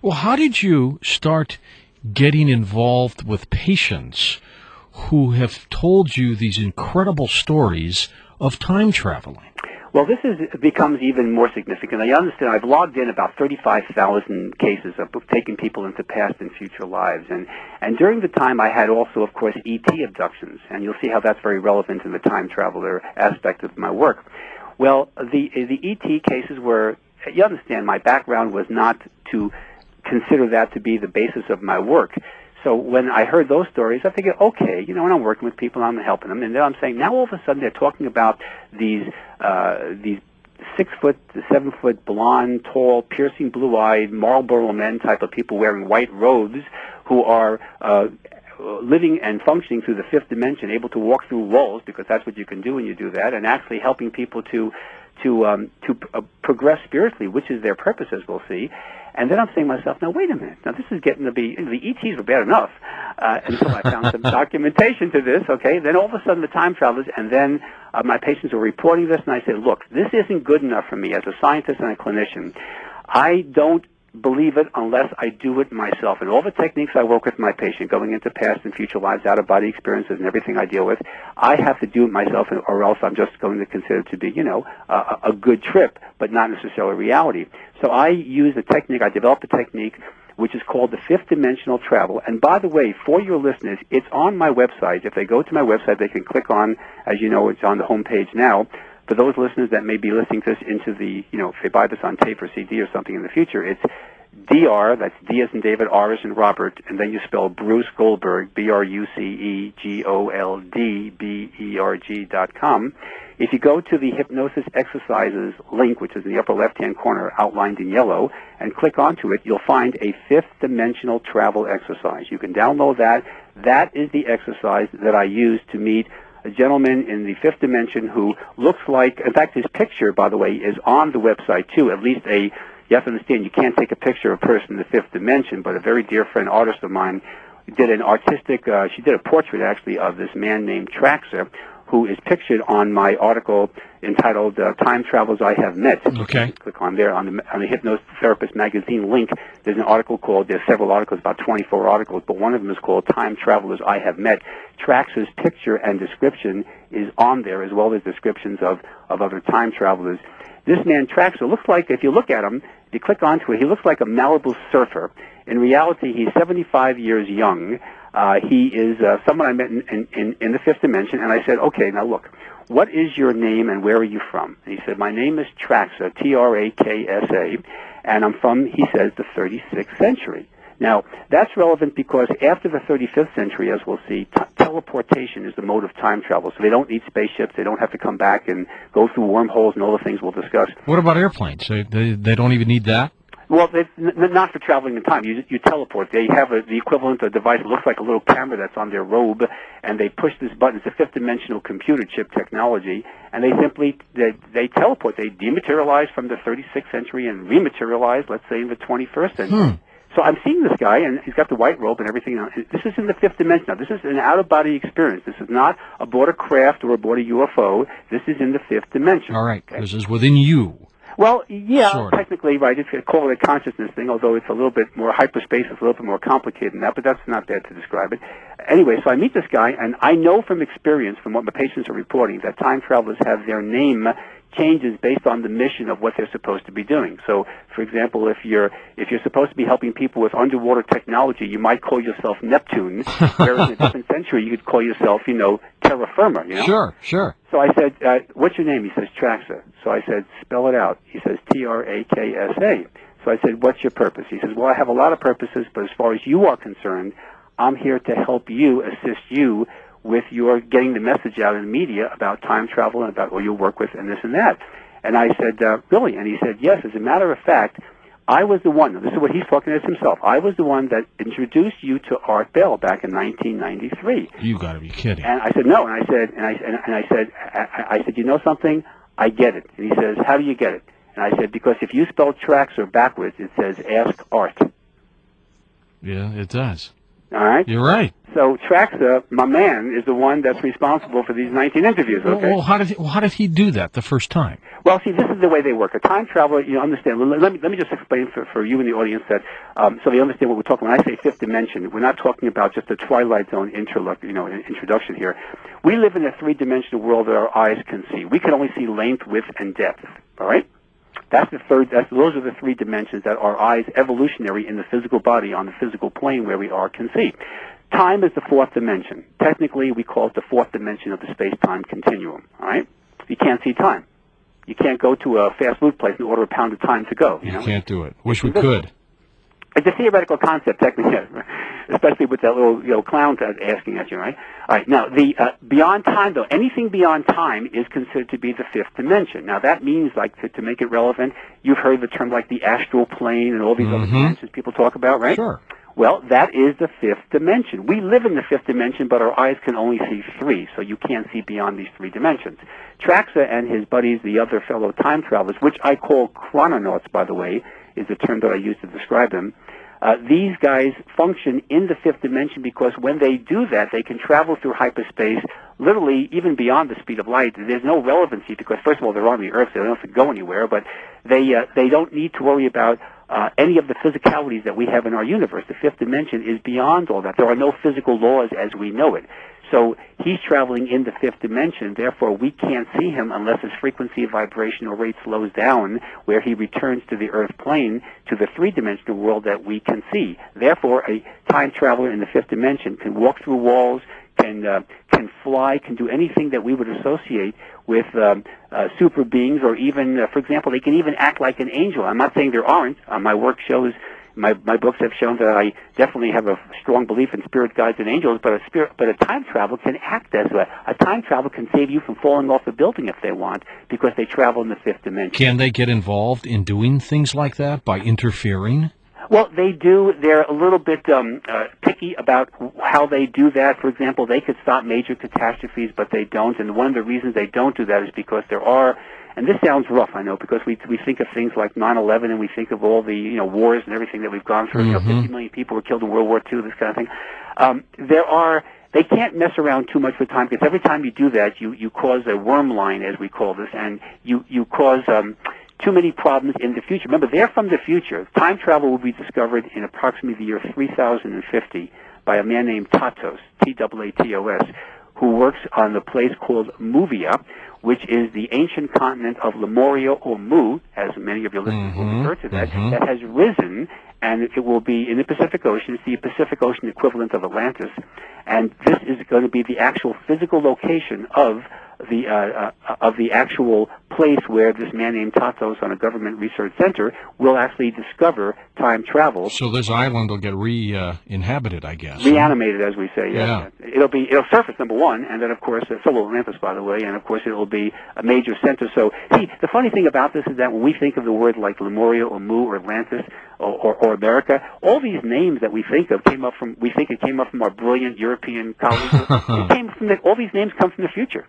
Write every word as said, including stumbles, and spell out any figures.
Well, how did you start getting involved with patients who have told you these incredible stories of time traveling? Well, this is becomes even more significant. I understand I've logged in about thirty-five thousand cases of taking people into past and future lives. And, and during the time, I had also, of course, E T abductions. And you'll see how that's very relevant in the time traveler aspect of my work. Well, the, the E T cases were, you understand, my background was not to consider that to be the basis of my work. So when I heard those stories, I figured, okay, you know, and I'm working with people, and I'm helping them, and then I'm saying, now all of a sudden they're talking about these uh, these six foot, seven foot, blonde, tall, piercing blue-eyed, Marlboro men type of people wearing white robes who are uh, living and functioning through the fifth dimension, able to walk through walls, because that's what you can do when you do that, and actually helping people to to um, to uh, progress spiritually, which is their purpose, as we'll see. And then I'm saying to myself, now wait a minute, now this is getting to be, the E Ts were bad enough uh, until I found some documentation to this, okay? Then all of a sudden the time travelers, and then uh, my patients were reporting this, and I said, look, this isn't good enough for me as a scientist and a clinician. I don't believe it unless I do it myself. And all the techniques I work with my patient, going into past and future lives, out-of-body experiences, and everything I deal with, I have to do it myself, or else I'm just going to consider it to be, you know, a, a good trip, but not necessarily reality. So I use a technique, I developed a technique which is called the fifth dimensional travel. And by the way, for your listeners, it's on my website. If they go to my website, they can click on, as you know, it's on the home page now. For those listeners that may be listening to this into the, you know, if they buy this on tape or C D or something in the future, it's D R, that's D as in David, R as in Robert, and then you spell Bruce Goldberg, B R U C E G O L D B E R G dot com. If you go to the Hypnosis Exercises link, which is in the upper left-hand corner outlined in yellow, and click onto it, you'll find a fifth dimensional travel exercise. You can download that. That is the exercise that I use to meet a gentleman in the fifth dimension who looks like, in fact, his picture, by the way, is on the website, too. At least a, you have to understand, you can't take a picture of a person in the fifth dimension, but a very dear friend, artist of mine, did an artistic, uh, she did a portrait, actually, of this man named Traxer, who is pictured on my article entitled uh, Time Travelers I Have Met. Okay. Click on there on the, on the Hypnotherapist magazine link. There's an article called, there's several articles, about twenty-four articles, but one of them is called Time Travelers I Have Met. Traxer's picture and description is on there, as well as descriptions of, of other time travelers. This man, Traxer, looks like, if you look at him, if you click onto it, he looks like a Malibu surfer. In reality, he's seventy-five years young. Uh, he is uh, someone I met in, in, in the fifth dimension, and I said, okay, now look, what is your name and where are you from? And he said, my name is Traxer, T R A K S A, and I'm from, he says, the thirty-sixth century. Now, that's relevant because after the thirty-fifth century, as we'll see, t- teleportation is the mode of time travel. So they don't need spaceships. They don't have to come back and go through wormholes and all the things we'll discuss. What about airplanes? They, they, they don't even need that? Well, they, n- not for traveling in time. You, you teleport. They have a, the equivalent of a device that looks like a little camera that's on their robe, and they push this button. It's a fifth-dimensional computer chip technology, and they simply they, they teleport. They dematerialize from the thirty-sixth century and rematerialize, let's say, in the twenty-first century. Hmm. So I'm seeing this guy, and he's got the white robe and everything. This is in the fifth dimension. Now, this is an out-of-body experience. This is not aboard a craft or aboard a U F O. This is in the fifth dimension. All right. Okay? This is within you. Well, yeah, Sort of. technically, right. It's call it a consciousness thing, although it's a little bit more hyperspace. It's a little bit more complicated than that, but that's not bad to describe it. Anyway, so I meet this guy, and I know from experience, from what my patients are reporting, that time travelers have their name changes based on the mission of what they're supposed to be doing. So, for example, if you're if you're supposed to be helping people with underwater technology, you might call yourself Neptune, whereas in a different century, you could call yourself, you know, terra firma. You know? Sure, sure. So I said, uh, what's your name? He says, Traxer. So I said, spell it out. He says, T R A K S A. So I said, what's your purpose? He says, well, I have a lot of purposes, but as far as you are concerned, I'm here to help you, assist you with your getting the message out in the media about time travel and about what you work with and this and that. And I said, uh, really? And he said, yes, as a matter of fact, I was the one, this is what he's talking as himself, I was the one that introduced you to Art Bell back in nineteen ninety-three. You got to be kidding. And I said, no, and I said, and I, and, and I said, I, I said, you know something? I get it. And he says, how do you get it? And I said, because if you spell Traxer backwards, it says ask Art. Yeah, it does. All right? You're right. So Traxa, my man, is the one that's responsible for these nineteen interviews, okay? Well, how did he, well, how did he do that the first time? Well, see, this is the way they work. A time traveler, you know, understand. Let, let me let me just explain for, for you and the audience that um, so they understand what we're talking. When I say fifth dimension, we're not talking about just a Twilight Zone interlock, you know, introduction here. We live in a three-dimensional world that our eyes can see. We can only see length, width, and depth. All right. That's the third. That's, those are the three dimensions that our eyes, evolutionary in the physical body on the physical plane where we are, can see. Time is the fourth dimension. Technically, we call it the fourth dimension of the space-time continuum. All right. You can't see time. You can't go to a fast food place and order a pound of time to go. You, you know? can't do it. Wish we could. It's a theoretical concept, technically, especially with that little, you know, clown asking at you, right? All right. Now, the uh, beyond time, though, anything beyond time is considered to be the fifth dimension. Now, that means, like, to, to make it relevant, you've heard the term like the astral plane and all these mm-hmm. other dimensions people talk about, right? Sure. Well, that is the fifth dimension. We live in the fifth dimension, but our eyes can only see three, so you can't see beyond these three dimensions. Traxa and his buddies, the other fellow time travelers, which I call chrononauts, by the way, is the term that I use to describe them. Uh, these guys function in the fifth dimension because when they do that, they can travel through hyperspace, literally even beyond the speed of light. There's no relevancy because, first of all, they're on the Earth, so they don't have to go anywhere, but they uh, they don't need to worry about uh, any of the physicalities that we have in our universe. The fifth dimension is beyond all that. There are no physical laws as we know it. So he's traveling in the fifth dimension, therefore we can't see him unless his frequency of vibration or rate slows down, where he returns to the Earth plane, to the three-dimensional world that we can see. Therefore, a time traveler in the fifth dimension can walk through walls, can uh, can fly, can do anything that we would associate with um, uh, super beings, or even, uh, for example, they can even act like an angel. I'm not saying there aren't. Uh, my work shows My my books have shown that I definitely have a strong belief in spirit guides and angels, but a spirit, but a time travel can act as a, a time travel can save you from falling off a building if they want, because they travel in the fifth dimension. Can they get involved in doing things like that by interfering? Well, they do. They're a little bit um, uh, picky about how they do that. For example, they could stop major catastrophes, but they don't. And one of the reasons they don't do that is because there are, and this sounds rough, I know, because we we think of things like nine eleven and we think of all the, you know, wars and everything that we've gone through. Mm-hmm. You know, fifty million people were killed in World War Two, this kind of thing. Um, there are, they can't mess around too much with time, because every time you do that, you, you cause a worm line, as we call this, and you, you cause um, too many problems in the future. Remember, they're from the future. Time travel will be discovered in approximately the year three thousand fifty by a man named Tatos, T A A T O S, who works on the place called Muvia, which is the ancient continent of Lemuria, or Mu, as many of your listeners mm-hmm, will refer to that, mm-hmm. that has risen, and it will be in the Pacific Ocean. It's the Pacific Ocean equivalent of Atlantis, and this is going to be the actual physical location of the uh, uh, of the actual place where this man named Tatos on a government research center will actually discover time travel. So this island will get re-inhabited, uh, I guess. Reanimated, as we say. Yeah. yeah. It'll be it'll surface, number one, and then of course uh, so will Atlantis, by the way, and of course it'll be a major center. So see, the funny thing about this is that when we think of the word like Lemuria or Mu or Atlantis or, or, or America, all these names that we think of came up from we think it came up from our brilliant European colleagues. it came from the, all these names come from the future.